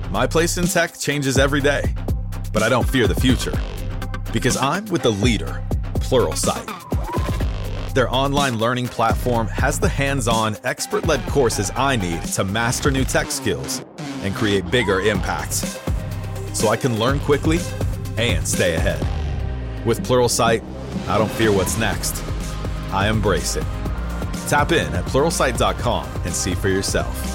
My place in tech changes every day, but I don't fear the future because I'm with the leader, Pluralsight. Their online learning platform has the hands-on, expert-led courses I need to master new tech skills and create bigger impacts, so I can learn quickly and stay ahead. With Pluralsight, I don't fear what's next. I embrace it. Tap in at Pluralsight.com and see for yourself.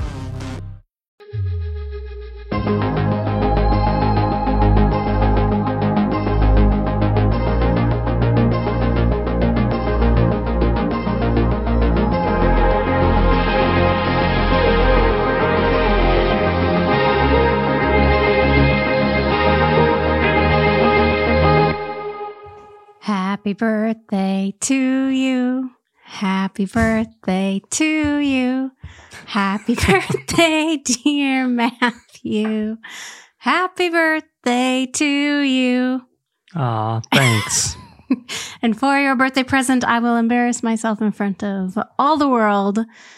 Happy birthday to you. Happy birthday to you. Happy birthday, dear Matthew. Happy birthday to you. Aw, thanks. And for your birthday present, I will embarrass myself in front of all the world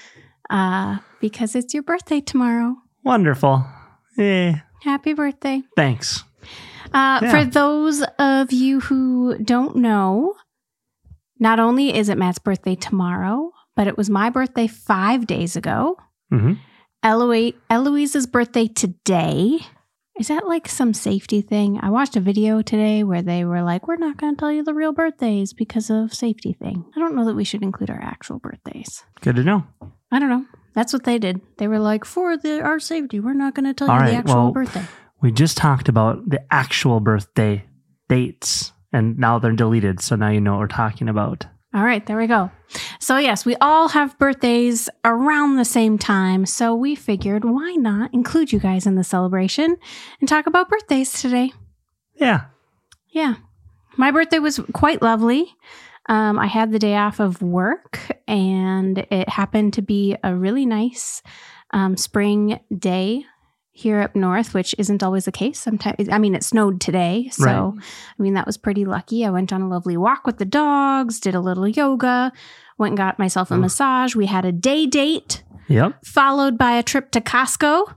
because it's your birthday tomorrow. Wonderful. Yeah. Happy birthday. Thanks. For those of you who don't know, not only is it Matt's birthday tomorrow, but it was my birthday 5 days ago. Mm-hmm. Eloise's birthday today. Is that like some safety thing? I watched a video today where they were like, we're not going to tell you the real birthdays because of safety thing. I don't know that we should include our actual birthdays. Good to know. I don't know. That's what they did. They were like, for our safety, we're not going to tell you the actual birthday. We just talked about the actual birthday dates, and now they're deleted, so now you know what we're talking about. All right, there we go. So yes, we all have birthdays around the same time, so we figured why not include you guys in the celebration and talk about birthdays today. Yeah. Yeah. My birthday was quite lovely. I had the day off of work, and it happened to be a really nice spring day here up north, which isn't always the case. Sometimes, I mean, it snowed today. So, right. I mean, that was pretty lucky. I went on a lovely walk with the dogs, did a little yoga, went and got myself a massage. We had a day date. Yep. Followed by a trip to Costco.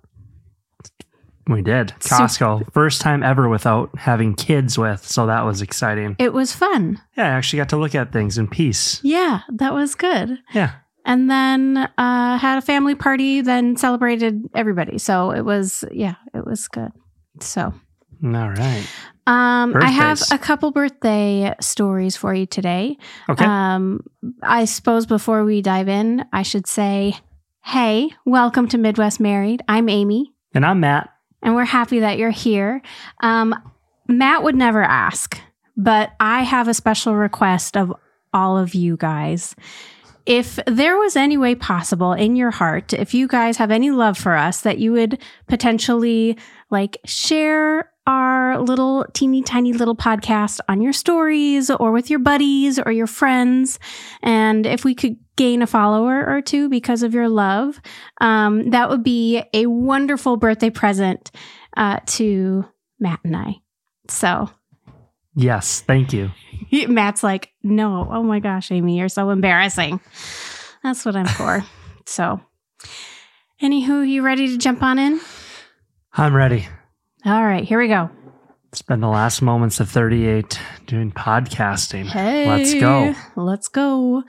We did. Costco. First time ever without having kids with. So that was exciting. It was fun. Yeah, I actually got to look at things in peace. Yeah, that was good. Yeah. And then had a family party, then celebrated everybody. So it was good. So. All right. I have a couple birthday stories for you today. Okay. I suppose before we dive in, I should say, hey, welcome to Midwest Married. I'm Amy. And I'm Matt. And we're happy that you're here. Matt would never ask, but I have a special request of all of you guys. If there was any way possible in your heart, if you guys have any love for us, that you would potentially like share our little teeny tiny little podcast on your stories or with your buddies or your friends. And if we could gain a follower or two because of your love, that would be a wonderful birthday present to Matt and I. So. Yes, thank you. Matt's like, no, oh my gosh, Amy, you're so embarrassing. That's what I'm for. So, anywho, you ready to jump on in? I'm ready. All right, here we go. It's been the last moments of 38 doing podcasting. Hey, let's go. Let's go.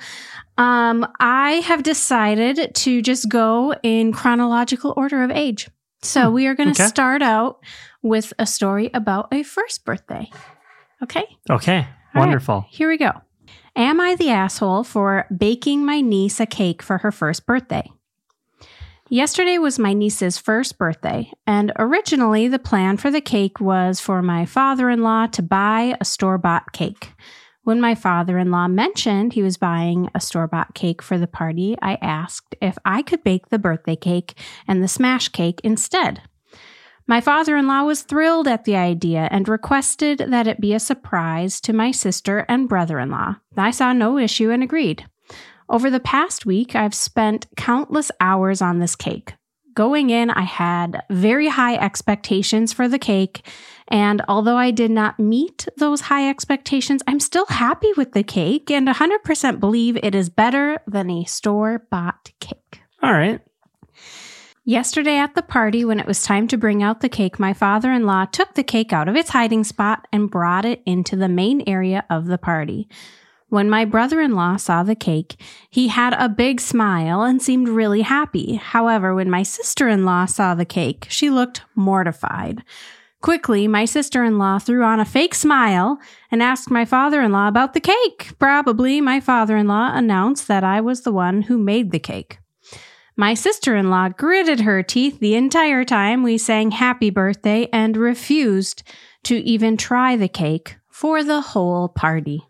I have decided to just go in chronological order of age. So we are going to start out with a story about a first birthday. Okay? Okay. Wonderful. Right, here we go. Am I the asshole for baking my niece a cake for her first birthday? Yesterday was my niece's first birthday, and originally the plan for the cake was for my father-in-law to buy a store-bought cake. When my father-in-law mentioned he was buying a store-bought cake for the party, I asked if I could bake the birthday cake and the smash cake instead. My father-in-law was thrilled at the idea and requested that it be a surprise to my sister and brother-in-law. I saw no issue and agreed. Over the past week, I've spent countless hours on this cake. Going in, I had very high expectations for the cake, and although I did not meet those high expectations, I'm still happy with the cake and 100% believe it is better than a store-bought cake. All right. Yesterday at the party, when it was time to bring out the cake, my father-in-law took the cake out of its hiding spot and brought it into the main area of the party. When my brother-in-law saw the cake, he had a big smile and seemed really happy. However, when my sister-in-law saw the cake, she looked mortified. Quickly, my sister-in-law threw on a fake smile and asked my father-in-law about the cake. Probably my father-in-law announced that I was the one who made the cake. My sister-in-law gritted her teeth the entire time we sang happy birthday and refused to even try the cake for the whole party.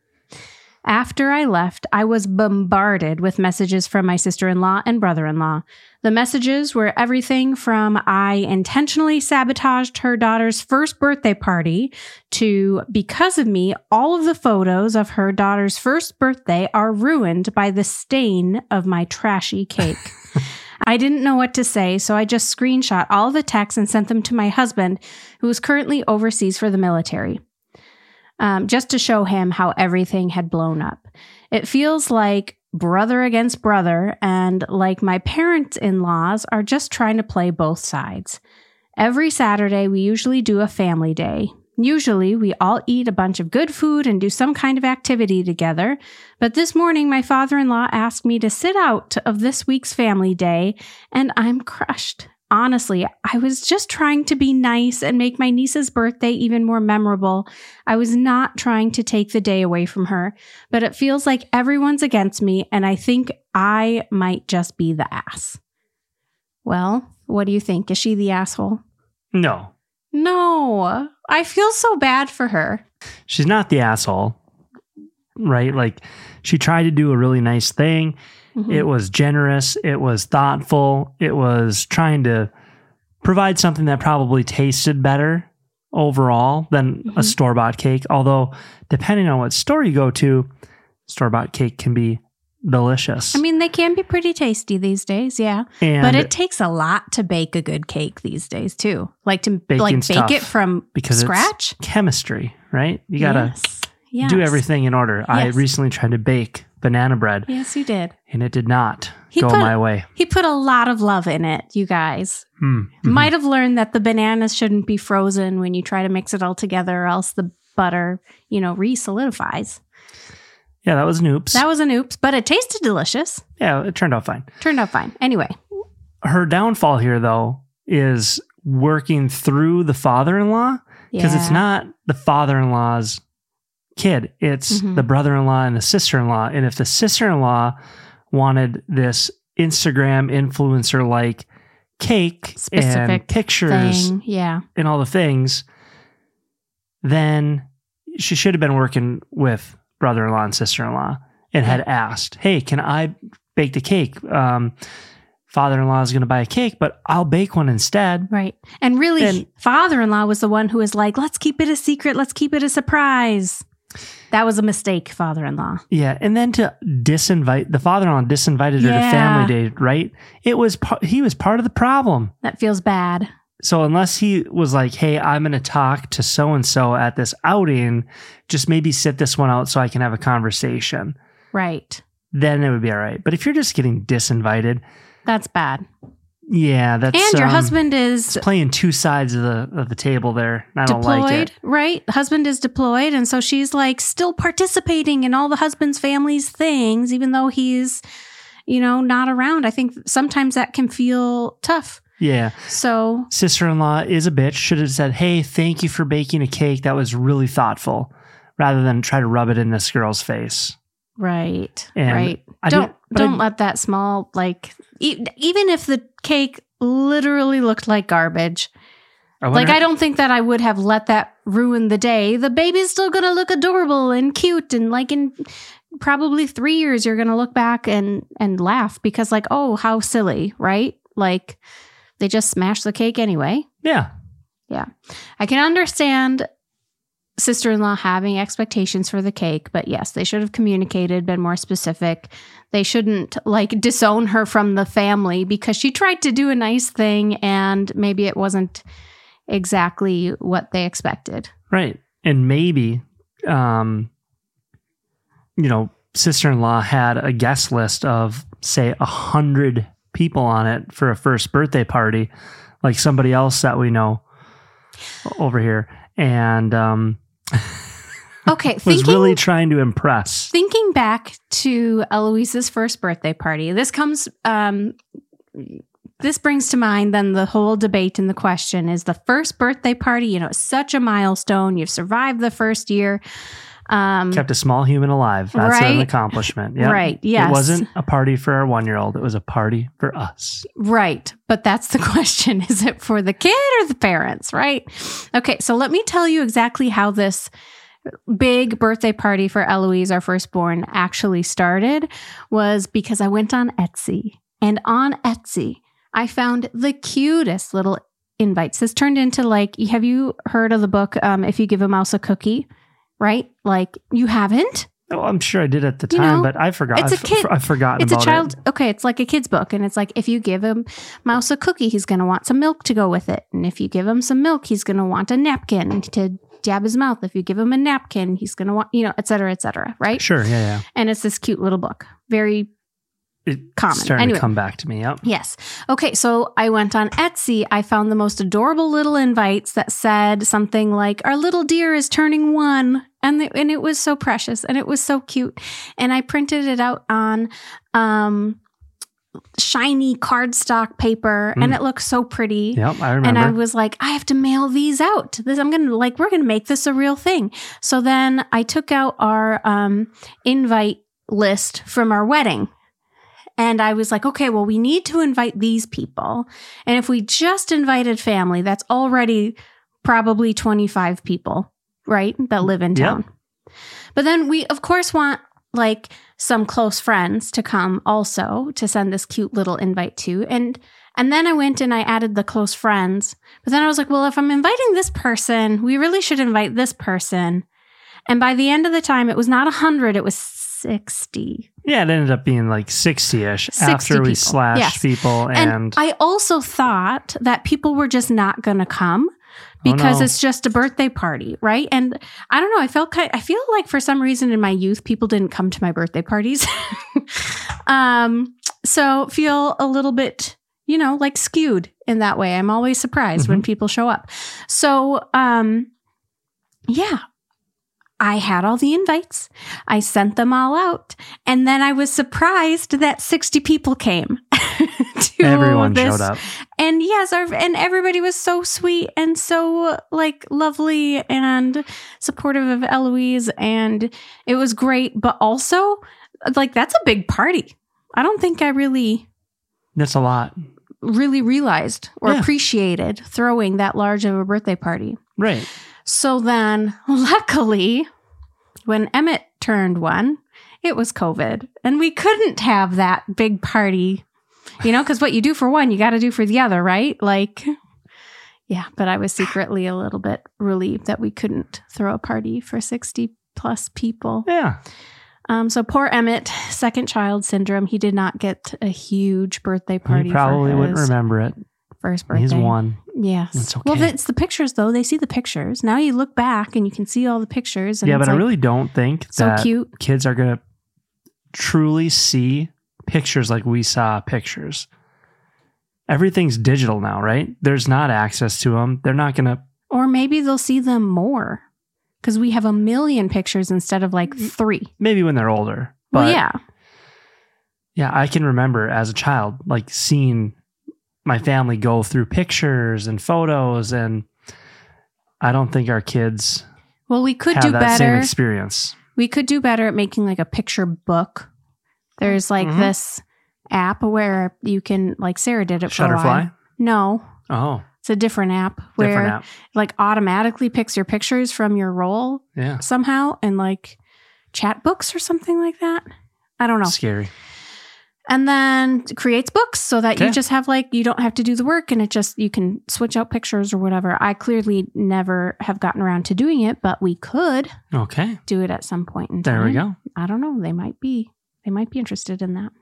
After I left, I was bombarded with messages from my sister-in-law and brother-in-law. The messages were everything from I intentionally sabotaged her daughter's first birthday party to because of me, all of the photos of her daughter's first birthday are ruined by the stain of my trashy cake. I didn't know what to say, so I just screenshot all the texts and sent them to my husband, who is currently overseas for the military. Just to show him how everything had blown up. It feels like brother against brother, and like my parents-in-laws are just trying to play both sides. Every Saturday, we usually do a family day. Usually, we all eat a bunch of good food and do some kind of activity together. But this morning, my father-in-law asked me to sit out of this week's family day, and I'm crushed. Honestly, I was just trying to be nice and make my niece's birthday even more memorable. I was not trying to take the day away from her, but it feels like everyone's against me, and I think I might just be the ass. Well, what do you think? Is she the asshole? No. No. I feel so bad for her. She's not the asshole, right? Like, she tried to do a really nice thing. Mm-hmm. It was generous. It was thoughtful. It was trying to provide something that probably tasted better overall than a store-bought cake. Although, depending on what store you go to, store-bought cake can be delicious. I mean, they can be pretty tasty these days, yeah. But it takes a lot to bake a good cake these days, too. Like to bake it from scratch. It's chemistry, right? You got to do everything in order. Yes. I recently tried to bake banana bread. Yes, you did. And it did not go my way. He put a lot of love in it, you guys. Mm-hmm. Might have learned that the bananas shouldn't be frozen when you try to mix it all together, or else the butter, re-solidifies. Yeah, that was an oops. That was an oops, but it tasted delicious. Yeah, it turned out fine. Anyway. Her downfall here, though, is working through the father-in-law, because it's not the father-in-law's kid. It's the brother-in-law and the sister-in-law. And if the sister-in-law wanted this Instagram influencer-like cake specific and pictures and all the things, then she should have been working with brother-in-law and sister-in-law and had asked, hey, can I bake the cake? Father-in-law is going to buy a cake, but I'll bake one instead. Right. And really, father-in-law was the one who was like, let's keep it a secret. Let's keep it a surprise. That was a mistake, father-in-law. Yeah. And then to the father-in-law disinvited her to family day, right? He was part of the problem. That feels bad. So unless he was like, hey, I'm going to talk to so-and-so at this outing, just maybe sit this one out so I can have a conversation. Right. Then it would be all right. But if you're just getting disinvited. That's bad. Yeah, that's... And your husband is... playing two sides of the table there. I don't like it. Right? The husband is deployed, and so she's like still participating in all the husband's family's things, even though he's, not around. I think sometimes that can feel tough. Yeah. So... sister-in-law is a bitch. Should have said, hey, thank you for baking a cake. That was really thoughtful. Rather than try to rub it in this girl's face. Right. And right. Don't let that small, even if the cake literally looked like garbage. I don't think that I would have let that ruin the day. The baby's still going to look adorable and cute. And in probably 3 years, you're going to look back and laugh because oh, how silly, right? They just smashed the cake anyway. Yeah. Yeah. I can understand sister-in-law having expectations for the cake, but yes, they should have communicated, been more specific. They shouldn't disown her from the family because she tried to do a nice thing and maybe it wasn't exactly what they expected. Right. And maybe, sister-in-law had a guest list of say 100 people on it for a first birthday party, like somebody else that we know over here. And okay, was really trying to impress. Thinking back to Eloise's first birthday party, this brings to mind then the whole debate and the question is the first birthday party, it's such a milestone. You've survived the first year. Kept a small human alive. That's an accomplishment. Yep. Right. Yes. It wasn't a party for our 1-year-old. It was a party for us. Right. But that's the question. Is it for the kid or the parents? Right. Okay. So let me tell you exactly how this big birthday party for Eloise, our firstborn, actually started was because I went on Etsy. And on Etsy, I found the cutest little invites. This turned into have you heard of the book, If You Give a Mouse a Cookie? Right? You haven't? Oh, I'm sure I did at the time, but I forgot. It's a kid. I've forgotten it's about a child. it. Okay, it's like a kid's book. And it's like, if you give a mouse a cookie, he's going to want some milk to go with it. And if you give him some milk, he's going to want a napkin to dab his mouth. If you give him a napkin, he's going to want, et cetera, right? Sure, yeah. And it's this cute little book. Very common. Starting to come back to me, yep. Yes. Okay, so I went on Etsy. I found the most adorable little invites that said something like, our little dear is turning 1. And it was so precious and it was so cute. And I printed it out on shiny cardstock paper and it looked so pretty. Yep, I remember. And I was like, I have to mail these out. We're going to make this a real thing. So then I took out our invite list from our wedding. And I was like, okay, well, we need to invite these people. And if we just invited family, that's already probably 25 people, right? That live in town. Yep. But then we, of course, want some close friends to come also to send this cute little invite to. And then I went and I added the close friends. But then I was like, well, if I'm inviting this person, we really should invite this person. And by the end of the time, it was not 100, it was 60. Yeah, it ended up being 60-ish after we slashed people. And I also thought that people were just not going to come because it's just a birthday party, right? And I don't know, I feel like for some reason in my youth, people didn't come to my birthday parties. So feel a little bit, skewed in that way. I'm always surprised when people show up. So, yeah. I had all the invites. I sent them all out. And then I was surprised that 60 people came to Everyone showed up. And yes, and everybody was so sweet and so lovely and supportive of Eloise. And it was great. But also, that's a big party. I don't think I That's a lot. Really realized or appreciated throwing that large of a birthday party. Right. So then, luckily, when Emmett turned 1, it was COVID. And we couldn't have that big party, because what you do for one, you got to do for the other, right? Yeah, but I was secretly a little bit relieved that we couldn't throw a party for 60 plus people. Yeah. So poor Emmett, second child syndrome. He did not get a huge birthday party. He probably wouldn't remember it. First birthday. He's 1. Yes. It's okay. Well, it's the pictures, though. They see the pictures. Now you look back and you can see all the pictures. And but I really don't think that cute. Kids are going to truly see pictures like we saw pictures. Everything's digital now, right? There's not access to them. They're not going to. Or maybe they'll see them more because we have a million pictures instead of 3. Maybe when they're older. But well, yeah. Yeah, I can remember as a child, seeing my family go through pictures and photos, and I don't think our kids we could have do that better. Same experience. We could do better at making a picture book. There's this app where you can, Sarah did it for a while. Shutterfly? No. Oh. It's a different app where automatically picks your pictures from your roll somehow and chat books or something like that. I don't know. Scary. And then creates books so that you just have you don't have to do the work and you can switch out pictures or whatever. I clearly never have gotten around to doing it, but we could do it at some point in time. There we go. I don't know. They might be interested in that.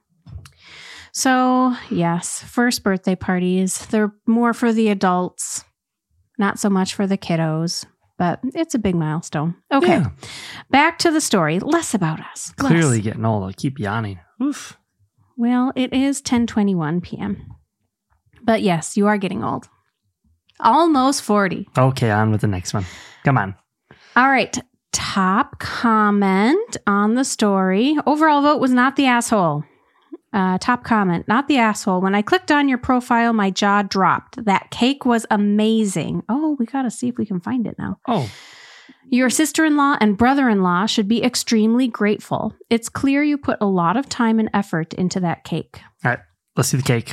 So yes, first birthday parties, they're more for the adults, not so much for the kiddos, but it's a big milestone. Okay. Back to the story. Less about us. Clearly getting old. I keep yawning. Oof. Well, it is 10:21 p.m. But yes, you are getting old. Almost 40. Okay, on with the next one. Come on. All right. Top comment on the story. Overall vote was not the asshole. Top comment, not the asshole. When I clicked on your profile, my jaw dropped. That cake was amazing. Oh, we got to see if we can find it now. Oh. Your sister-in-law and brother-in-law should be extremely grateful. It's clear you put a lot of time and effort into that cake. All right, let's see the cake.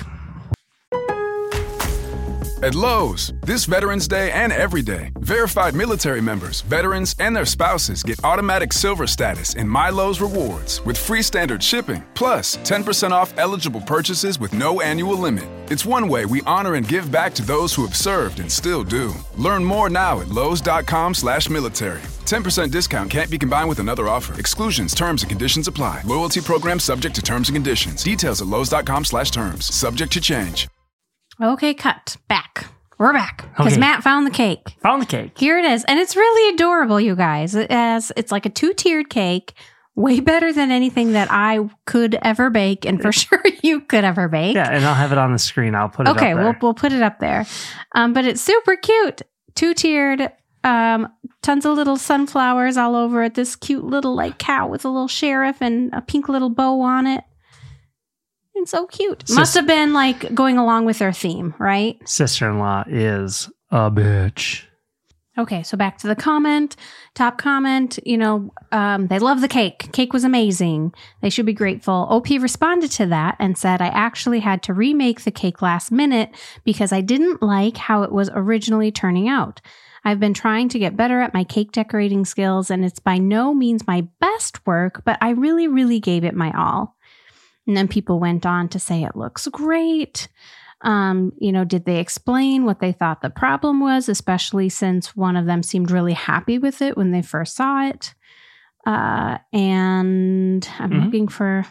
At Lowe's, this Veterans Day and every day, verified military members, veterans, and their spouses get automatic silver status in My Lowe's Rewards with free standard shipping, plus 10% off eligible purchases with no annual limit. It's one way we honor and give back to those who have served and still do. Learn more now at lowes.com/military. 10% discount can't be combined with another offer. Exclusions, terms, and conditions apply. Loyalty program subject to terms and conditions. Details at lowes.com/terms. Subject to change. Okay, cut. Back. We're back. Because Okay. Matt found the cake. Found the cake. Here it is. And it's really adorable, you guys. It's like a 2-tiered cake. Way better than anything that I could ever bake. And for sure you could ever bake. Yeah, and I'll have it on the screen. I'll put it up there. Okay, we'll put it up there. But it's super cute. 2-tiered. Tons of little sunflowers all over it. This cute little like cow with a little sheriff and a pink little bow on it. It's so cute. Must have been like going along with their theme, right? Sister-in-law is a bitch. Okay, so back to the comment. Top comment, they love the cake. Cake was amazing. They should be grateful. OP responded to that and said, I actually had to remake the cake last minute because I didn't like how it was originally turning out. I've been trying to get better at my cake decorating skills, and it's by no means my best work, but I really, really gave it my all. And then people went on to say it looks great. Did they explain what they thought the problem was, especially since one of them seemed really happy with it when they first saw it? And I'm looking for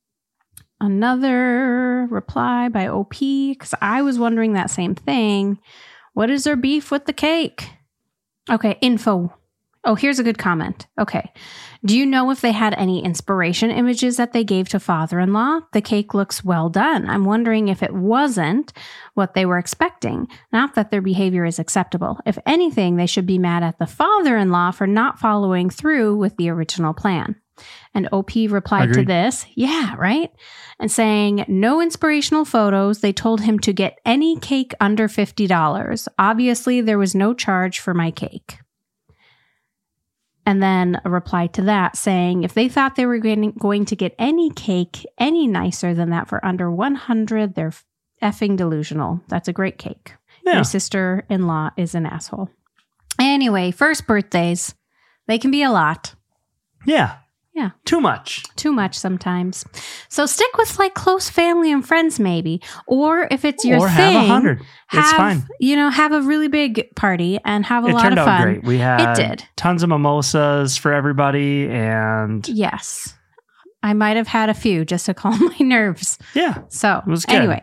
another reply by OP because I was wondering that same thing. What is their beef with the cake? Okay, info. Oh, here's a good comment. Okay. Do you know if they had any inspiration images that they gave to father-in-law? The cake looks well done. I'm wondering if it wasn't what they were expecting. Not that their behavior is acceptable. If anything, they should be mad at the father-in-law for not following through with the original plan. And OP replied to this, yeah, right? And saying, no inspirational photos. They told him to get any cake under $50. Obviously, there was no charge for my cake. And then a reply to that saying, if they thought they were going to get any cake any nicer than that for under $100, they're effing delusional. That's a great cake. Yeah. Your sister-in-law is an asshole. Anyway, first birthdays, they can be a lot. Yeah. Yeah. Too much. Too much sometimes. So stick with like close family and friends maybe. Or if it's your thing. Or have 100. It's fine. Have a really big party and have a lot of fun. It turned out great. We had it did. Tons of mimosas for everybody and... Yes. I might have had a few just to calm my nerves. Yeah. So it was good. Anyway.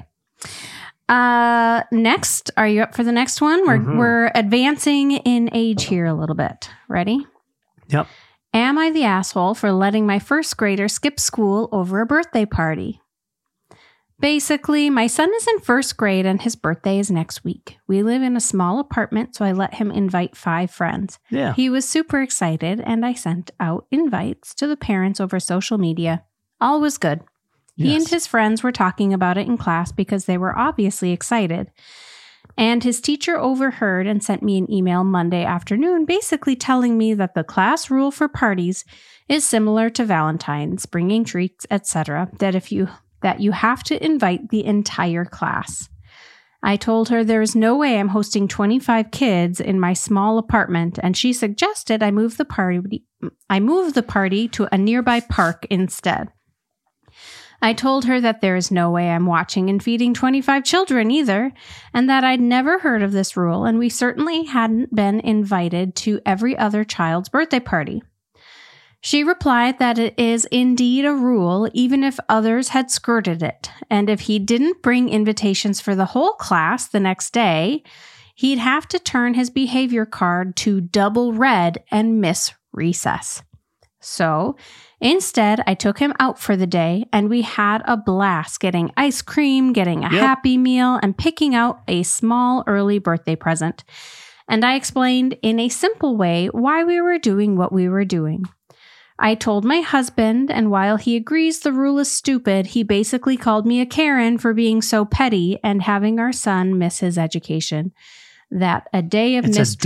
Next, are you up for the next one? We're advancing in age here a little bit. Ready? Yep. Am I the asshole for letting my first grader skip school over a birthday party? Basically, my son is in first grade and his birthday is next week. We live in a small apartment, so I let him invite 5 friends. Yeah. He was super excited, and I sent out invites to the parents over social media. All was good. Yes. He and his friends were talking about it in class because they were obviously excited. And his teacher overheard and sent me an email Monday afternoon basically telling me that the class rule for parties is similar to Valentine's, bringing treats, etc., that you have to invite the entire class. I told her there is no way I'm hosting 25 kids in my small apartment, and she suggested I move the party to a nearby park instead. I told her that there is no way I'm watching and feeding 25 children either, and that I'd never heard of this rule, and we certainly hadn't been invited to every other child's birthday party. She replied that it is indeed a rule, even if others had skirted it, and if he didn't bring invitations for the whole class the next day, he'd have to turn his behavior card to double red and miss recess. So instead, I took him out for the day and we had a blast getting ice cream, getting a Happy Meal, and picking out a small early birthday present. And I explained in a simple way why we were doing what we were doing. I told my husband, and while he agrees the rule is stupid, he basically called me a Karen for being so petty and having our son miss his education. That a day of missed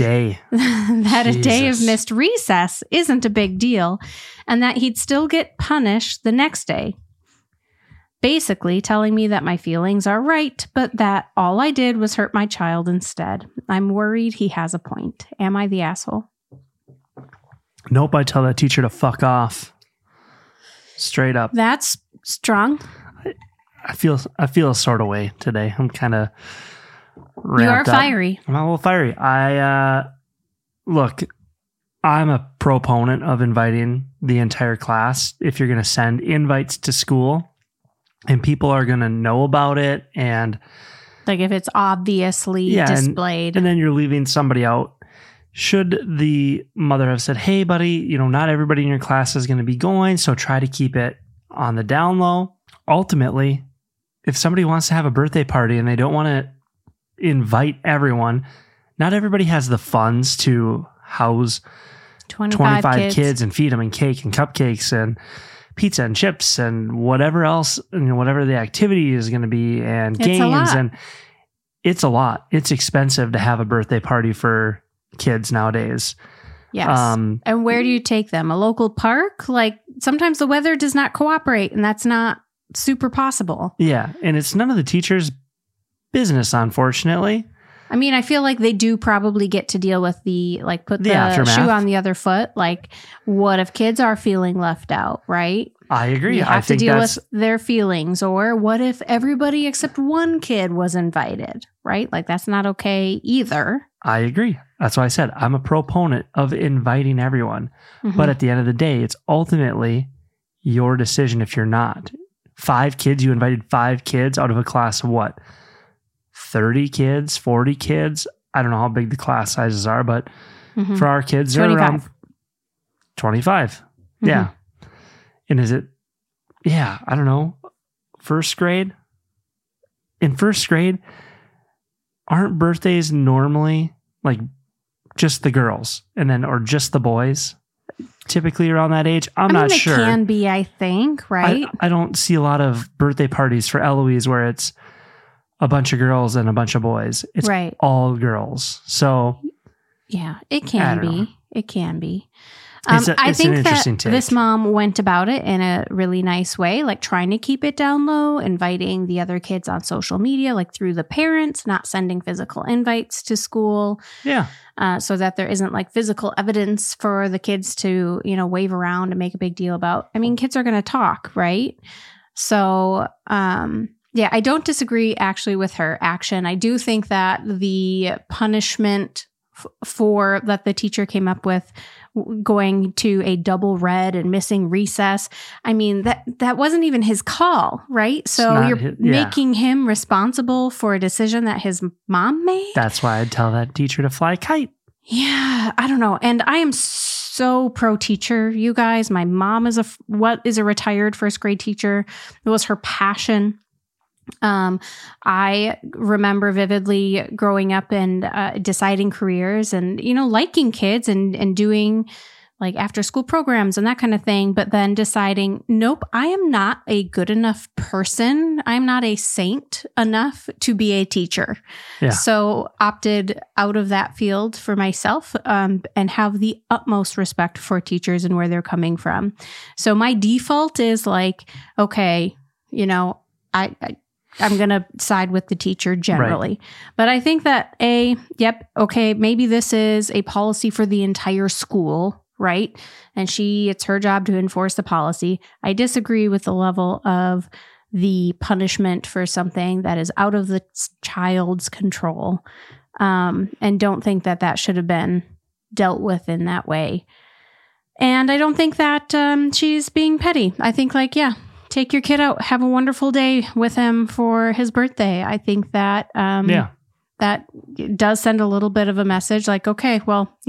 recess isn't a big deal, and that he'd still get punished the next day. Basically telling me that my feelings are right, but that all I did was hurt my child instead. I'm worried he has a point. Am I the asshole? Nope, I tell that teacher to fuck off. Straight up. That's strong. I feel a sort of way today. I'm kind of ramped You are fiery. I'm a little fiery. Look, I'm a proponent of inviting the entire class. If you're going to send invites to school and people are going to know about it, and like if it's obviously displayed, and then you're leaving somebody out. Should the mother have said, hey, buddy, not everybody in your class is going to be going, so try to keep it on the down low. Ultimately, if somebody wants to have a birthday party and they don't want to invite everyone, not everybody has the funds to house 25 kids and feed them and cake and cupcakes and pizza and chips and whatever else, whatever the activity is going to be, and games. And it's a lot. It's expensive to have a birthday party for kids nowadays. Yes. And where do you take them? A local park? Like sometimes the weather does not cooperate, and that's not super possible. Yeah. And it's none of the teachers' business, unfortunately. I mean, I feel like they do probably get to deal with put the aftermath. Shoe on the other foot. Like, what if kids are feeling left out, right? I agree. You have to deal with their feelings. Or what if everybody except one kid was invited, right? Like, that's not okay either. I agree. That's why I said I'm a proponent of inviting everyone. Mm-hmm. But at the end of the day, it's ultimately your decision if you're not. 5 kids, you invited 5 kids out of a class of what? 30 kids, 40 kids. I don't know how big the class sizes are, but for our kids, they're 25. around 25. Mm-hmm. Yeah. And is it, I don't know, first grade? In first grade, aren't birthdays normally like just the girls or just the boys? Typically around that age. I'm not sure. It can be, I think, right? I don't see a lot of birthday parties for Eloise where it's a bunch of girls and a bunch of boys. It's all girls. So yeah, it can be. It can be. I think that this mom went about it in a really nice way, like trying to keep it down low, inviting the other kids on social media, like through the parents, not sending physical invites to school. Yeah. So that there isn't like physical evidence for the kids to, wave around and make a big deal about. I mean, kids are going to talk, right? So, I don't disagree actually with her action. I do think that the punishment for that the teacher came up with, going to a double red and missing recess, I mean, that wasn't even his call, right? So you're making him responsible for a decision that his mom made. That's why I'd tell that teacher to fly a kite. Yeah, I don't know. And I am so pro teacher, you guys. My mom is a retired first grade teacher. It was her passion. I remember vividly growing up and deciding careers and, liking kids and doing like after school programs and that kind of thing. But then deciding, nope, I am not a good enough person. I'm not a saint enough to be a teacher. Yeah. So opted out of that field for myself and have the utmost respect for teachers and where they're coming from. So my default is like, okay, I'm going to side with the teacher generally. Right. But I think that maybe this is a policy for the entire school, right? And it's her job to enforce the policy. I disagree with the level of the punishment for something that is out of the child's control, and don't think that should have been dealt with in that way. And I don't think that she's being petty. I think take your kid out, have a wonderful day with him for his birthday. I think that that does send a little bit of a message like, okay, well,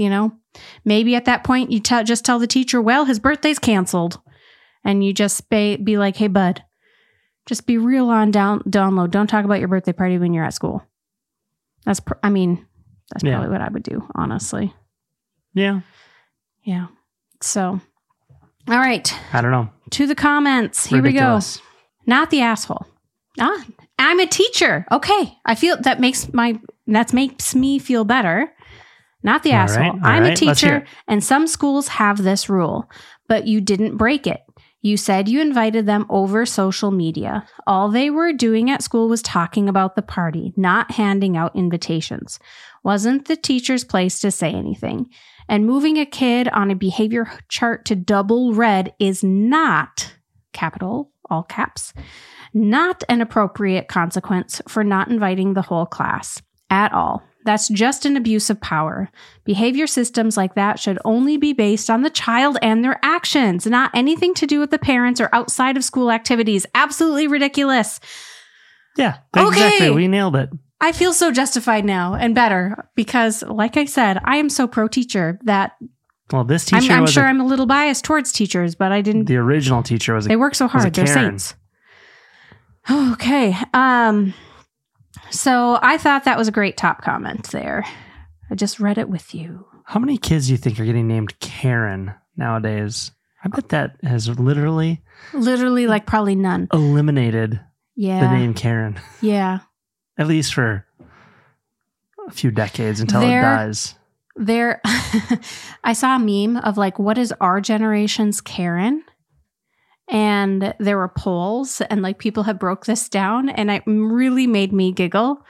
Maybe at that point, you just tell the teacher, well, his birthday's canceled. And you just be like, hey, bud, just be real on download. Don't talk about your birthday party when you're at school. That's probably what I would do, honestly. Yeah. Yeah. So, all right. I don't know. To the comments. Here Ridiculous. we go. Not the asshole. I'm a teacher. Okay. I feel that makes me feel better. Not the asshole. All I'm right. a teacher, and some schools have this rule, but you didn't break it. You said you invited them over social media. All they were doing at school was talking about the party, not handing out invitations. Wasn't the teacher's place to say anything. And moving a kid on a behavior chart to double red is not, capital, all caps, not an appropriate consequence for not inviting the whole class at all. That's just an abuse of power. Behavior systems like that should only be based on the child and their actions, not anything to do with the parents or outside of school activities. Absolutely ridiculous. Yeah, okay. Exactly. We nailed it. I feel so justified now and better because, like I said, I am so pro-teacher that this teacher I'm sure I'm a little biased towards teachers, but I didn't. The original teacher was they work so hard. They're saints. Okay. So I thought that was a great top comment there. I just read it with you. How many kids do you think are getting named Karen nowadays? I bet that has literally like probably none. Eliminated the name Karen. Yeah. At least for a few decades until it dies. I saw a meme of like, what is our generation's Karen? And there were polls and like people had broke this down and it really made me giggle.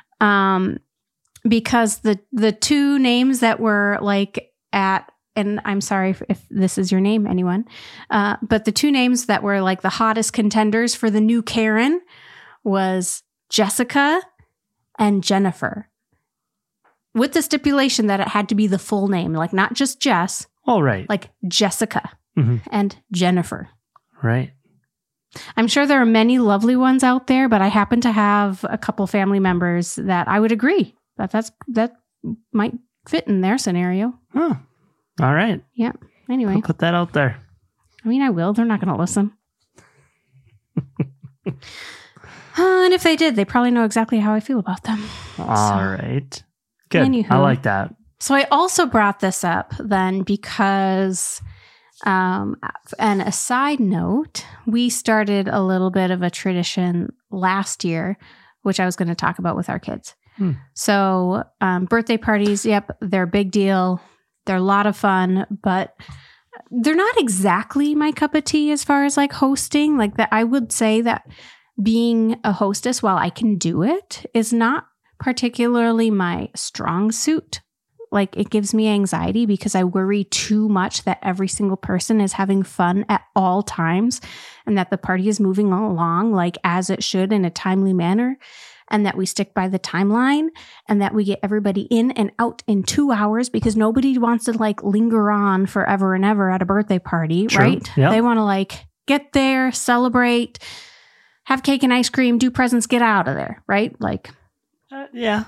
Because the two names that were like and I'm sorry if this is your name, anyone, but the two names that were like the hottest contenders for the new Karen was Jessica and Jennifer, with the stipulation that it had to be the full name, like not just Jess. All right. Like Jessica and Jennifer. Right. I'm sure there are many lovely ones out there, but I happen to have a couple family members that I would agree that might fit in their scenario. Oh, all right. Yeah. Anyway. I'll put that out there. I mean, I will. They're not going to listen. And if they did, they probably know exactly how I feel about them. All right. Good. Anywho, I like that. So I also brought this up then because, and a side note, we started a little bit of a tradition last year, which I was going to talk about with our kids. So birthday parties, yep, they're a big deal. They're a lot of fun, but they're not exactly my cup of tea as far as like hosting. Like that, I would say that being a hostess, while I can do it, is not particularly my strong suit. Like it gives me anxiety because I worry too much that every single person is having fun at all times and that the party is moving along like as it should in a timely manner, and that we stick by the timeline and that we get everybody in and out in 2 hours because nobody wants to like linger on forever and ever at a birthday party, True. Right? Yep. They want to like get there, celebrate, have cake and ice cream, do presents, get out of there, right? Like, yeah.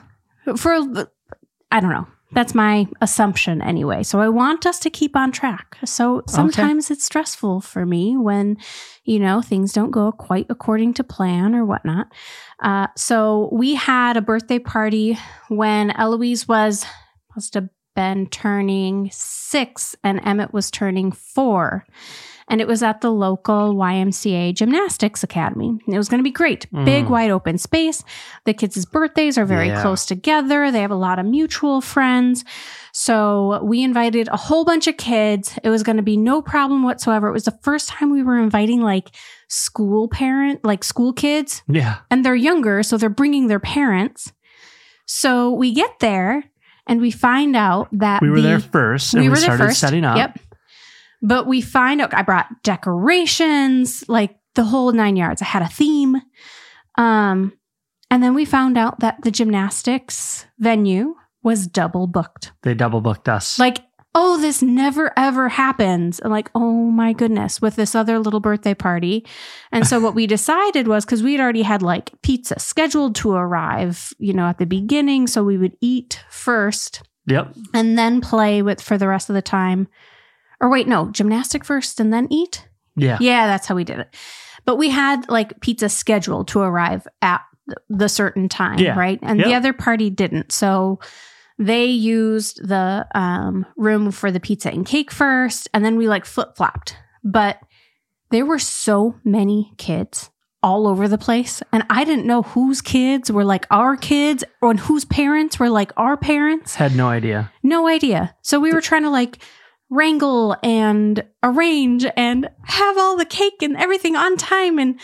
I don't know. That's my assumption anyway. So I want us to keep on track. So sometimes it's stressful for me when, things don't go quite according to plan or whatnot. So we had a birthday party when Eloise must have been turning 6 and Emmett was turning 4. And it was at the local YMCA Gymnastics Academy. It was going to be great. Big, wide open space. The kids' birthdays are very close together. They have a lot of mutual friends. So we invited a whole bunch of kids. It was going to be no problem whatsoever. It was the first time we were inviting like school kids. Yeah. And they're younger, so they're bringing their parents. So we get there and we find out that we were there first and we started setting up. Yep. But we find out, I brought decorations, like the whole 9 yards. I had a theme. And then we found out that the gymnastics venue was double booked. They double booked us. Like, oh, this never ever happens. And like, oh my goodness, with this other little birthday party. And so what we decided was, because we had already had like pizza scheduled to arrive, at the beginning. So we would eat first Yep. And then play with for the rest of the time. Or wait, no, gymnastic first and then eat? Yeah. Yeah, that's how we did it. But we had like pizza scheduled to arrive at the certain time, right? And the other party didn't. So they used the room for the pizza and cake first, and then we like flip-flopped. But there were so many kids all over the place, and I didn't know whose kids were like our kids or whose parents were like our parents. Had no idea. No idea. So we were trying to like wrangle and arrange and have all the cake and everything on time. And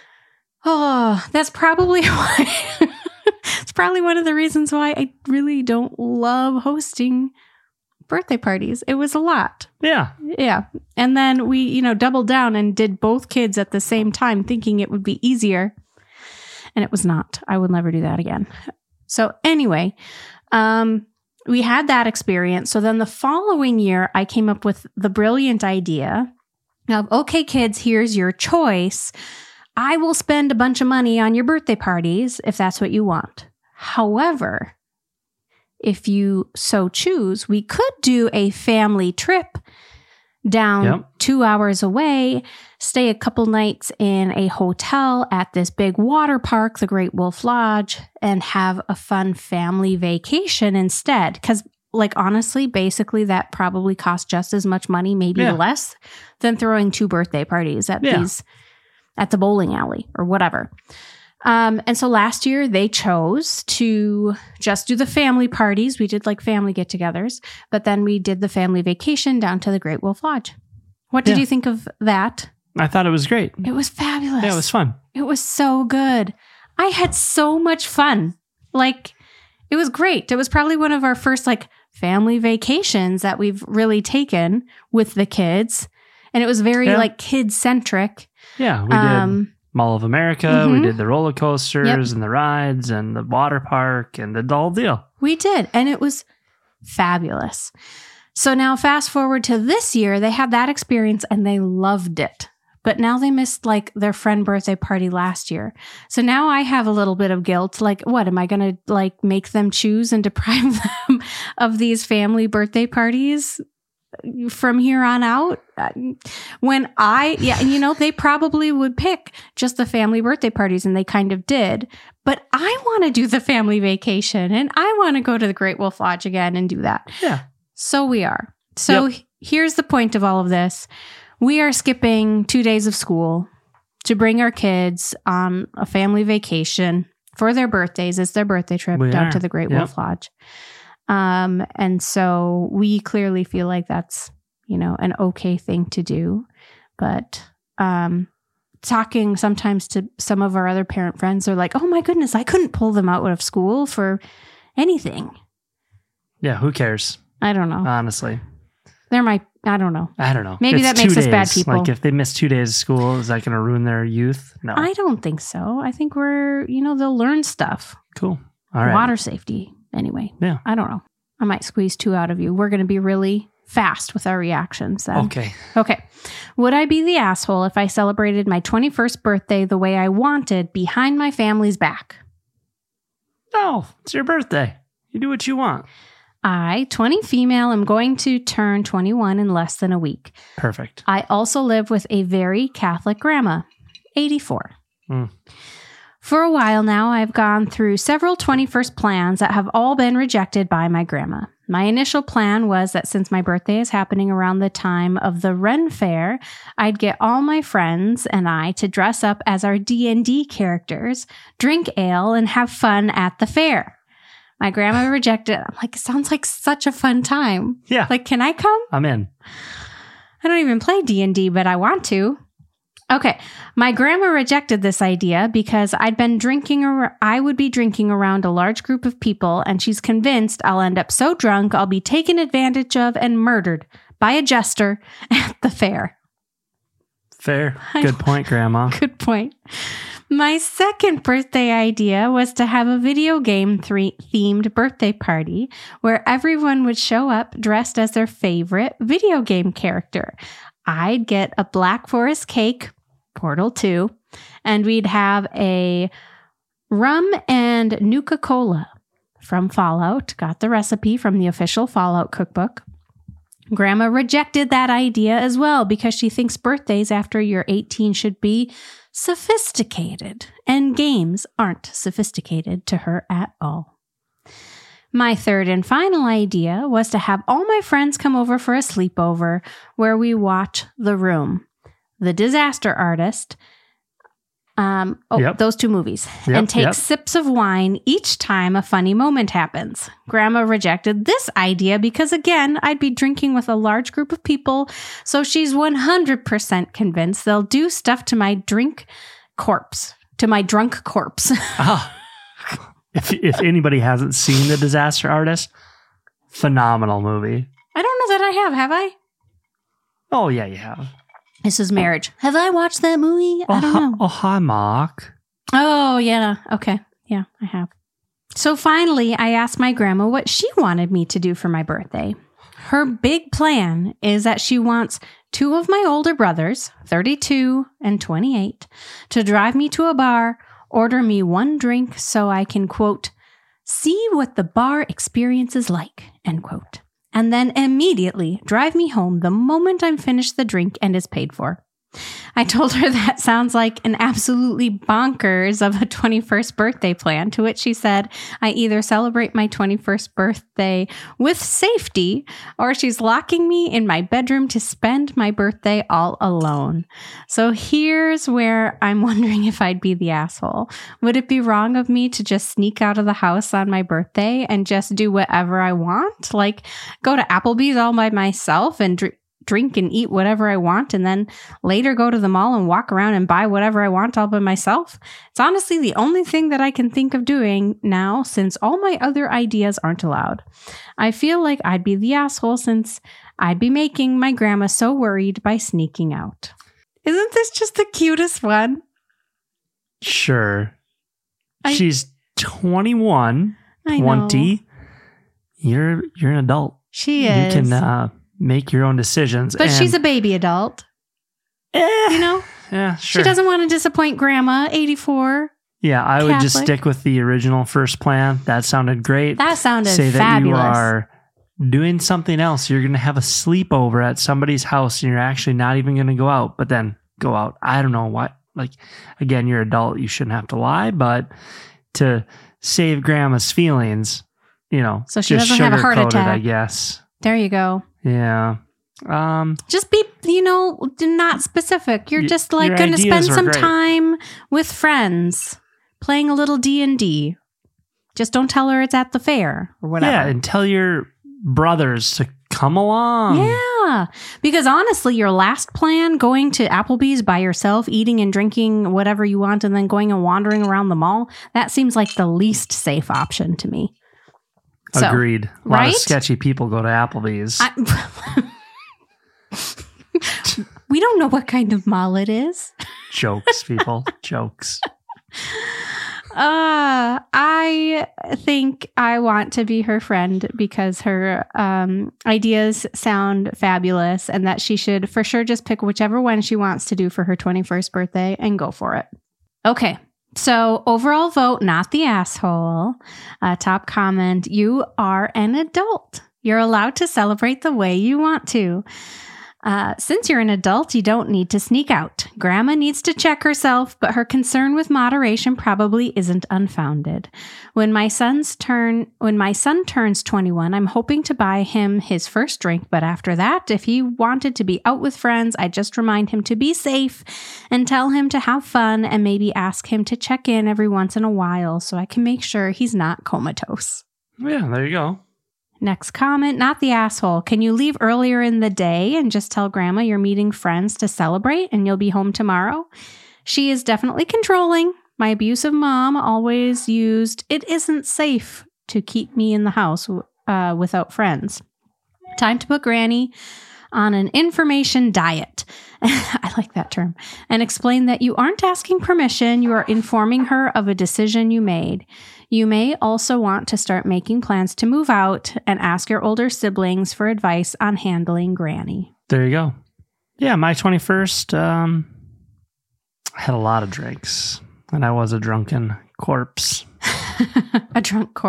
that's probably why it's probably one of the reasons why I really don't love hosting birthday parties. It was a lot. Yeah. Yeah. And then we, doubled down and did both kids at the same time, thinking it would be easier. And it was not. I would never do that again. So anyway, we had that experience. So then the following year, I came up with the brilliant idea of, okay, kids, here's your choice. I will spend a bunch of money on your birthday parties if that's what you want. However, if you so choose, we could do a family trip down 2 hours away, stay a couple nights in a hotel at this big water park, the Great Wolf Lodge, and have a fun family vacation instead. Because, honestly, basically that probably cost just as much money, maybe less, than throwing 2 birthday parties at the bowling alley or whatever. And so last year they chose to just do the family parties. We did family get-togethers, but then we did the family vacation down to the Great Wolf Lodge. What did you think of that? I thought it was great. It was fabulous. Yeah, it was fun. It was so good. I had so much fun. It was great. It was probably one of our first family vacations that we've really taken with the kids. And it was very kid-centric. Yeah, we did Mall of America. We did the roller coasters and the rides and the water park and the whole deal. We did. And it was fabulous. So now fast forward to this year, they had that experience and they loved it. But now they missed their friend birthday party last year. So now I have a little bit of guilt. What am I going to make them choose and deprive them of these family birthday parties from here on out? When they probably would pick just the family birthday parties, and they kind of did. But I want to do the family vacation, and I want to go to the Great Wolf Lodge again and do that. Yeah. So we are. So here's the point of all of this. We are skipping 2 days of school to bring our kids on a family vacation for their birthdays. It's their birthday trip down to the Great Wolf Lodge. And so we clearly feel like that's, an okay thing to do. But talking sometimes to some of our other parent friends, they're like, oh my goodness, I couldn't pull them out of school for anything. Yeah, who cares? I don't know. Honestly. I don't know. Maybe It's that makes 2 us days. bad people. If they miss 2 days of school, is that going to ruin their youth? No. I don't think so. I think they'll learn stuff. Cool. All right. Water safety. Anyway. Yeah. I don't know. I might squeeze 2 out of you. We're going to be really fast with our reactions then. Okay. Would I be the asshole if I celebrated my 21st birthday the way I wanted behind my family's back? No, it's your birthday. You do what you want. I, 20 female, am going to turn 21 in less than a week. Perfect. I also live with a very Catholic grandma, 84. For a while now, I've gone through several 21st plans that have all been rejected by my grandma. My initial plan was that since my birthday is happening around the time of the Ren Fair, I'd get all my friends and I to dress up as our D&D characters, drink ale, and have fun at the fair. My grandma rejected it. I'm like, it sounds like such a fun time. Yeah. Can I come? I'm in. I don't even play D&D, but I want to. Okay. My grandma rejected this idea because I would be drinking around a large group of people, and she's convinced I'll end up so drunk I'll be taken advantage of and murdered by a jester at the fair. Fair. Good point, Grandma. Good point. My second birthday idea was to have a video game themed birthday party where everyone would show up dressed as their favorite video game character. I'd get a Black Forest cake, Portal 2, and we'd have a rum and Nuka-Cola from Fallout. Got the recipe from the official Fallout cookbook. Grandma rejected that idea as well because she thinks birthdays after you're 18 should be sophisticated, and games aren't sophisticated to her at all. My third and final idea was to have all my friends come over for a sleepover where we watch The Room, The Disaster Artist, those two movies, and take sips of wine each time a funny moment happens. Grandma rejected this idea because, again, I'd be drinking with a large group of people, so she's 100% convinced they'll do stuff to my drunk corpse. If anybody hasn't seen The Disaster Artist, phenomenal movie. I don't know that I have I? Oh, yeah, you have. This is Marriage. Have I watched that movie? I don't know. Oh, hi, Mark. Oh, yeah. Okay. Yeah, I have. So finally, I asked my grandma what she wanted me to do for my birthday. Her big plan is that she wants 2 of my older brothers, 32 and 28, to drive me to a bar, order me 1 drink so I can, quote, see what the bar experience is like, end quote, and then immediately drive me home the moment I'm finished the drink and is paid for. I told her that sounds like an absolutely bonkers of a 21st birthday plan, to which she said I either celebrate my 21st birthday with safety or she's locking me in my bedroom to spend my birthday all alone. So here's where I'm wondering if I'd be the asshole. Would it be wrong of me to just sneak out of the house on my birthday and just do whatever I want? Like go to Applebee's all by myself and drink and eat whatever I want, and then later go to the mall and walk around and buy whatever I want all by myself? It's honestly the only thing that I can think of doing now since all my other ideas aren't allowed. I feel like I'd be the asshole since I'd be making my grandma so worried by sneaking out. Isn't this just the cutest one? Sure. She's 21, 20. You're an adult. She is. You can make your own decisions. But she's a baby adult. You know? Yeah, sure. She doesn't want to disappoint grandma, 84. Yeah, I would just stick with the original first plan. That sounded great. That sounded fabulous. Say that you are doing something else. You're going to have a sleepover at somebody's house and you're actually not even going to go out, but then go out. I don't know why. Like, again, you're an adult. You shouldn't have to lie, but to save grandma's feelings, you know, so she doesn't have a heart attack, I guess. There you go. Yeah. Just be, not specific. You're just like going to spend some time with friends playing a little D&D. Just don't tell her it's at the fair or whatever. Yeah, and tell your brothers to come along. Yeah, because honestly, your last plan, going to Applebee's by yourself, eating and drinking whatever you want, and then going and wandering around the mall, that seems like the least safe option to me. Agreed. A lot of sketchy people go to Applebee's. We don't know what kind of mall it is. Jokes, people. Jokes. I think I want to be her friend because her ideas sound fabulous and that she should for sure just pick whichever one she wants to do for her 21st birthday and go for it. Okay. So overall vote, not the asshole. Top comment, you are an adult. You're allowed to celebrate the way you want to. Since you're an adult, you don't need to sneak out. Grandma needs to check herself, but her concern with moderation probably isn't unfounded. When my son turns 21, I'm hoping to buy him his first drink, but after that, if he wanted to be out with friends, I just remind him to be safe and tell him to have fun and maybe ask him to check in every once in a while so I can make sure he's not comatose. Yeah, there you go. Next comment, not the asshole. Can you leave earlier in the day and just tell grandma you're meeting friends to celebrate and you'll be home tomorrow? She is definitely controlling. My abusive mom always used, it isn't safe to keep me in the house without friends. Time to put Granny on an information diet. I like that term. And explain that you aren't asking permission. You are informing her of a decision you made. You may also want to start making plans to move out and ask your older siblings for advice on handling Granny. There you go. Yeah, my 21st, I had a lot of drinks, and I was a drunken corpse. A drunk corpse.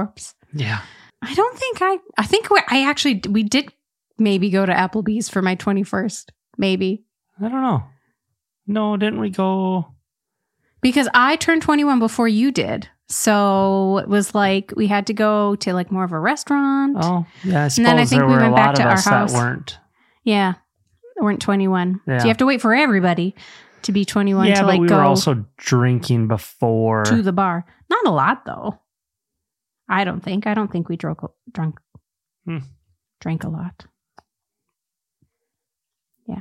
Yeah. I don't think I think we did maybe go to Applebee's for my 21st. Maybe. I don't know. No, didn't we go? Because I turned 21 before you did. So it was like we had to go to like more of a restaurant. Oh, yeah. I suppose and then I think there we were went a back lot to of our us house. that weren't. Yeah. Weren't 21. Yeah. So you have to wait for everybody to be 21 Yeah, to but like we go were also drinking before. to the bar. Not a lot though. I don't think we drank a lot. Yeah.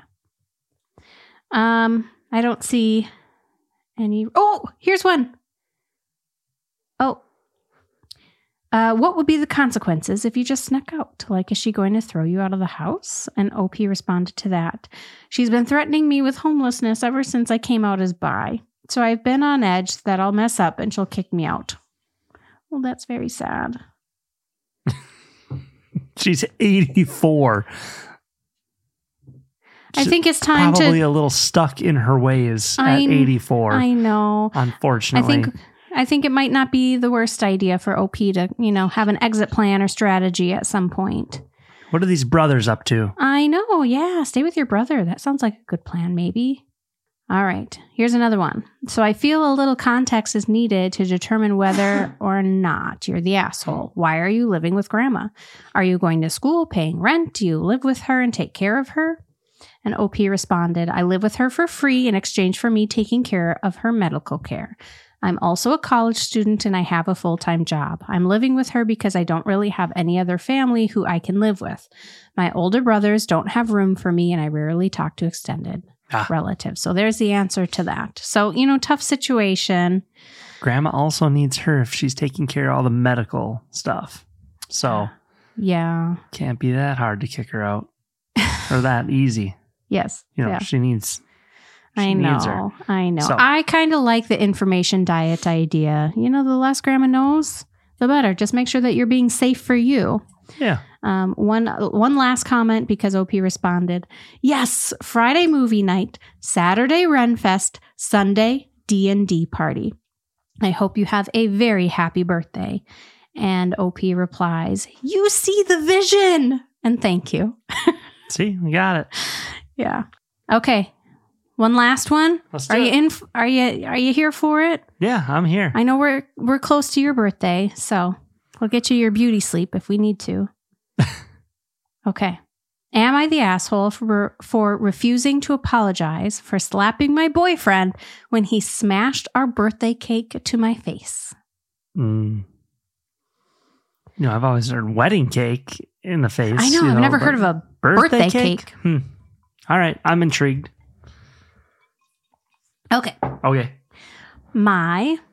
I don't see any. Oh, here's one. Oh. What would be the consequences if you just snuck out? Like, is she going to throw you out of the house? And OP responded to that. She's been threatening me with homelessness ever since I came out as bi. So I've been on edge that I'll mess up and she'll kick me out. Well, that's very sad. She's 84. I think it's time Probably a little stuck in her ways at 84. I know. Unfortunately. I think it might not be the worst idea for OP to, have an exit plan or strategy at some point. What are these brothers up to? I know. Yeah. Stay with your brother. That sounds like a good plan, maybe. All right. Here's another one. So I feel a little context is needed to determine whether or not you're the asshole. Why are you living with grandma? Are you going to school, paying rent? Do you live with her and take care of her? And OP responded, I live with her for free in exchange for me taking care of her medical care. I'm also a college student and I have a full-time job. I'm living with her because I don't really have any other family who I can live with. My older brothers don't have room for me and I rarely talk to extended relatives. So there's the answer to that. So, tough situation. Grandma also needs her if she's taking care of all the medical stuff. So yeah, can't be that hard to kick her out or that easy. Yes. She needs I know. So. I kind of like the information diet idea. The less grandma knows, the better. Just make sure that you're being safe for you. Yeah. One last comment because OP responded, yes, Friday movie night, Saturday Renfest, Sunday D&D party. I hope you have a very happy birthday. And OP replies, you see the vision. And thank you. See, we got it. Yeah. Okay. One last one. Let's do it. Are you here for it? Yeah, I'm here. I know we're close to your birthday, so we'll get you your beauty sleep if we need to. Okay. Am I the asshole for refusing to apologize for slapping my boyfriend when he smashed our birthday cake to my face? I've always heard wedding cake in the face. I know. I've never heard of a birthday cake. All right. I'm intrigued. Okay. My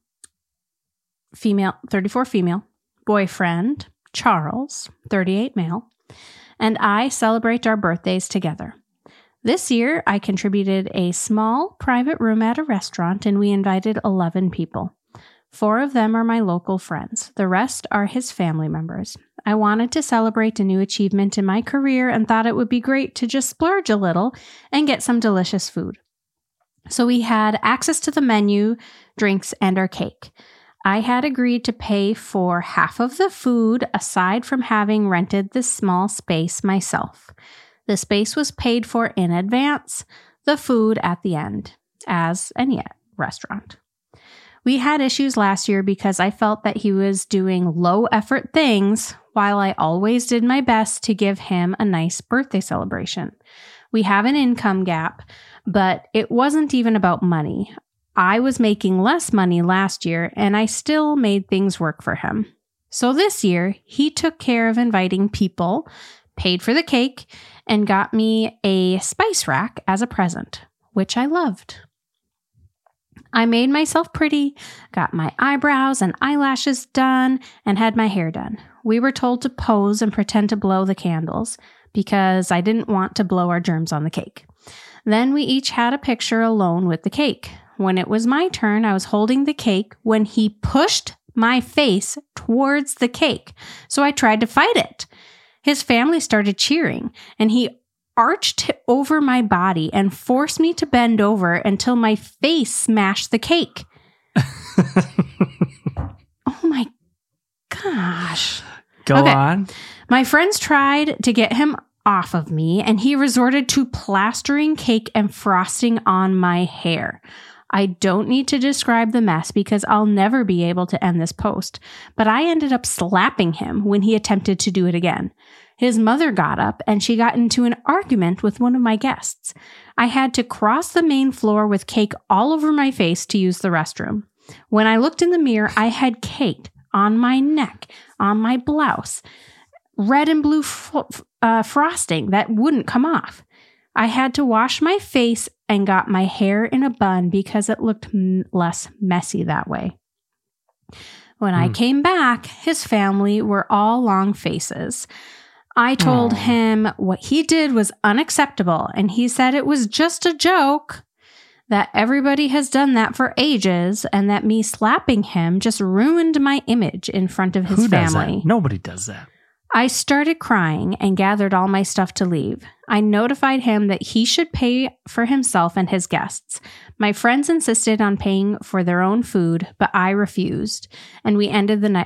34 female, boyfriend, Charles, 38 male, and I celebrate our birthdays together. This year, I contributed a small private room at a restaurant, and we invited 11 people. 4 of them are my local friends. The rest are his family members. I wanted to celebrate a new achievement in my career and thought it would be great to just splurge a little and get some delicious food. So we had access to the menu, drinks, and our cake. I had agreed to pay for half of the food aside from having rented this small space myself. The space was paid for in advance, the food at the end, as any restaurant. We had issues last year because I felt that he was doing low-effort things while I always did my best to give him a nice birthday celebration. We have an income gap, but it wasn't even about money. I was making less money last year, and I still made things work for him. So this year, he took care of inviting people, paid for the cake, and got me a spice rack as a present, which I loved. I made myself pretty, got my eyebrows and eyelashes done, and had my hair done. We were told to pose and pretend to blow the candles because I didn't want to blow our germs on the cake. Then we each had a picture alone with the cake. When it was my turn, I was holding the cake when he pushed my face towards the cake. So I tried to fight it. His family started cheering, and he arched over my body and forced me to bend over until my face smashed the cake. Oh my Gosh. Go on. My friends tried to get him off of me, and he resorted to plastering cake and frosting on my hair. I don't need to describe the mess because I'll never be able to end this post, but I ended up slapping him when he attempted to do it again. His mother got up and she got into an argument with one of my guests. I had to cross the main floor with cake all over my face to use the restroom. When I looked in the mirror, I had cake on my neck, on my blouse, red and blue frosting that wouldn't come off. I had to wash my face and got my hair in a bun because it looked less messy that way. When I came back, his family were all long faces. I told him what he did was unacceptable, and he said it was just a joke, that everybody has done that for ages, and that me slapping him just ruined my image in front of his family. Does that? Nobody does that. I started crying and gathered all my stuff to leave. I notified him that he should pay for himself and his guests. My friends insisted on paying for their own food, but I refused, and we ended the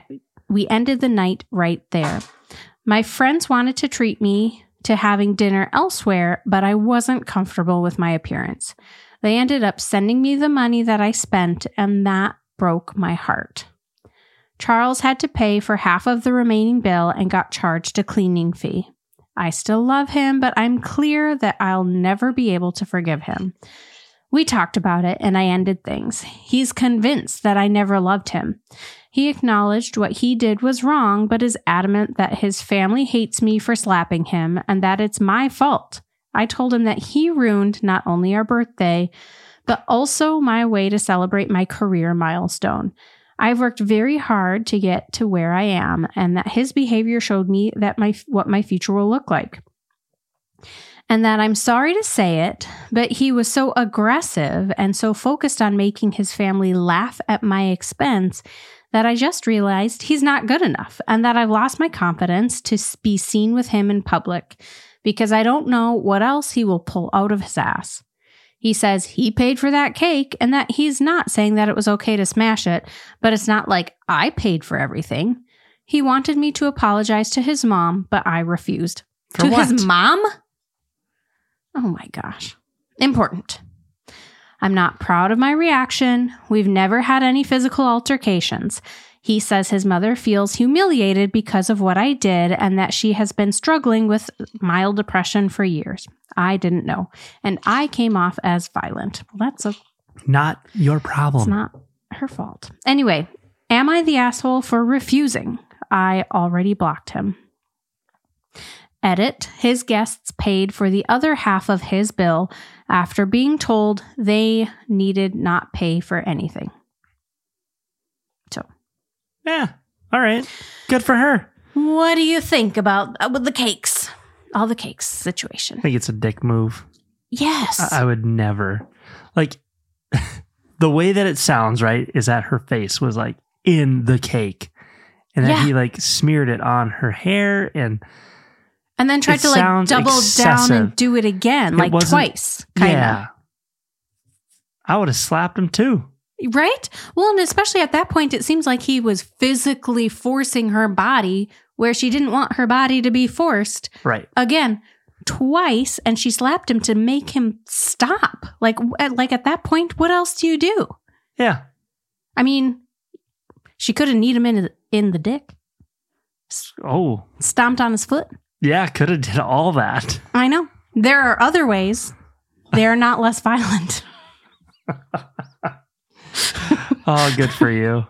night right there. My friends wanted to treat me to having dinner elsewhere, but I wasn't comfortable with my appearance. They ended up sending me the money that I spent, and that broke my heart. Charles had to pay for half of the remaining bill and got charged a cleaning fee. I still love him, but I'm clear that I'll never be able to forgive him. We talked about it, and I ended things. He's convinced that I never loved him. He acknowledged what he did was wrong, but is adamant that his family hates me for slapping him and that it's my fault. I told him that he ruined not only our birthday, but also my way to celebrate my career milestone. I've worked very hard to get to where I am, and that his behavior showed me that what my future will look like. And that I'm sorry to say it, but he was so aggressive and so focused on making his family laugh at my expense that I just realized he's not good enough, and that I've lost my confidence to be seen with him in public because I don't know what else he will pull out of his ass. He says he paid for that cake and that he's not saying that it was okay to smash it, but it's not like I paid for everything. He wanted me to apologize to his mom, but I refused. For to what? his mom? Oh my gosh. Important. I'm not proud of my reaction. We've never had any physical altercations. He says his mother feels humiliated because of what I did and that she has been struggling with mild depression for years. I didn't know. And I came off as violent. Well, that's not your problem. It's not her fault. Anyway, am I the asshole for refusing? I already blocked him. Edit, his guests paid for the other half of his bill after being told they needed not pay for anything. So. Yeah. All right. Good for her. What do you think about with the cakes? All the cakes situation. I think it's a dick move. Yes. I would never. Like, the way that it sounds, right, is that her face was like in the cake. And then he like smeared it on her hair and then tried to like double down and do it again, like twice. Yeah. I would have slapped him too. Right? Well, and especially at that point, it seems like he was physically forcing her body where she didn't want her body to be forced. Right. Again, twice, and she slapped him to make him stop. Like at that point, what else do you do? Yeah. I mean, she could have kneed him in the dick. Oh. Stomped on his foot. Yeah, could have did all that. I know. There are other ways. They are not less violent. Oh, good for you.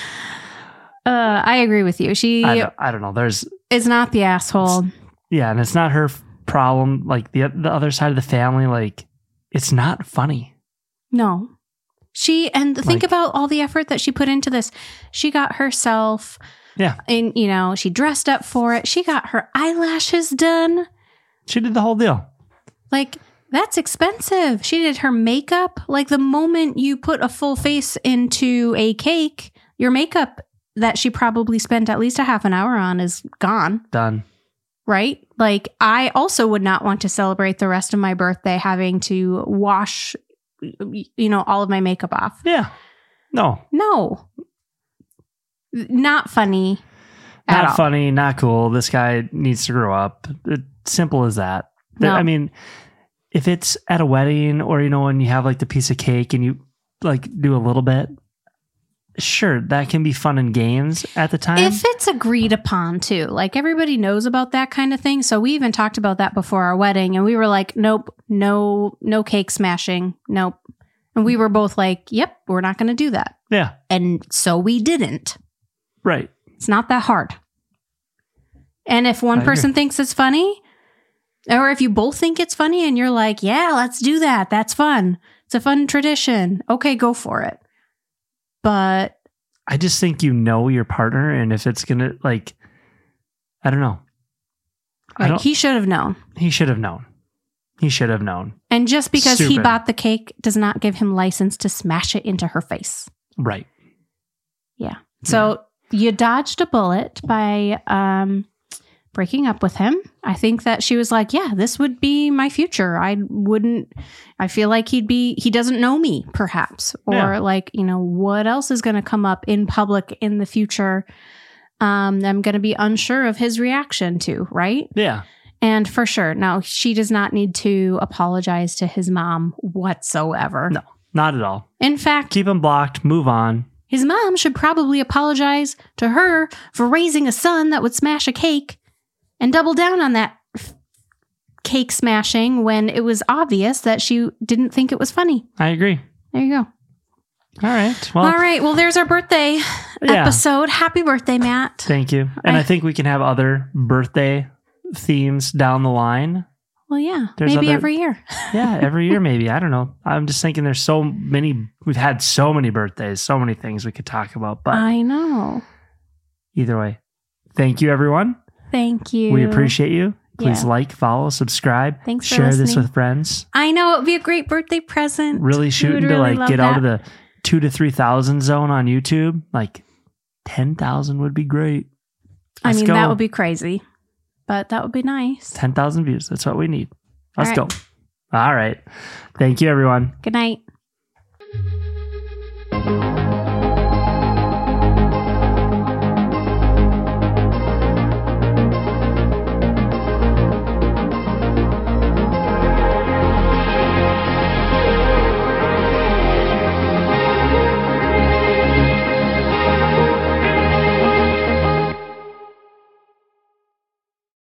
I agree with you. I don't know. Is not the asshole. Yeah, and it's not her problem. Like the other side of the family, like it's not funny. No. Think about all the effort that she put into this. She got herself. Yeah. And, she dressed up for it. She got her eyelashes done. She did the whole deal. Like, that's expensive. She did her makeup. Like, the moment you put a full face into a cake, your makeup that she probably spent at least a half an hour on is gone. Done. Right? Like, I also would not want to celebrate the rest of my birthday having to wash, all of my makeup off. Yeah. No. Not funny. Not funny, not cool. This guy needs to grow up. Simple as that. No. I mean, if it's at a wedding or, when you have like the piece of cake and you like do a little bit, sure, that can be fun and games at the time. If it's agreed upon too, like everybody knows about that kind of thing. So we even talked about that before our wedding and we were like, nope, no cake smashing. Nope. And we were both like, yep, we're not going to do that. Yeah. And so we didn't. Right. It's not that hard. And if one person thinks it's funny, or if you both think it's funny and you're like, yeah, let's do that. That's fun. It's a fun tradition. Okay, go for it. But I just think your partner, and if it's going to, like, I don't know. Right, he should have known. He should have known. He should have known. And just because he bought the cake does not give him license to smash it into her face. Right. Yeah. So you dodged a bullet by breaking up with him. I think that she was like, yeah, this would be my future. I feel like he doesn't know me, perhaps. Or like, what else is going to come up in public in the future? I'm going to be unsure of his reaction to, right? Yeah. And for sure, no, she does not need to apologize to his mom whatsoever. No, not at all. In fact, keep him blocked, move on. His mom should probably apologize to her for raising a son that would smash a cake and double down on that cake smashing when it was obvious that she didn't think it was funny. I agree. There you go. All right. Well, there's our birthday episode. Happy birthday, Matt. Thank you. And I think we can have other birthday themes down the line. Well, yeah. Maybe every year. Yeah, every year maybe. I don't know. I'm just thinking there's so many. We've had so many birthdays, so many things we could talk about. But I know. Either way, thank you, everyone. Thank you. We appreciate you. Please like, follow, subscribe. Thanks for share listening. This with friends. I know. It would be a great birthday present. Really shooting to like get out of the 2,000 to 3,000 zone on YouTube. Like 10,000 would be great. Let's go. That would be crazy. But that would be nice. 10,000 views. That's what we need. Let's go. All right. Thank you, everyone. Good night.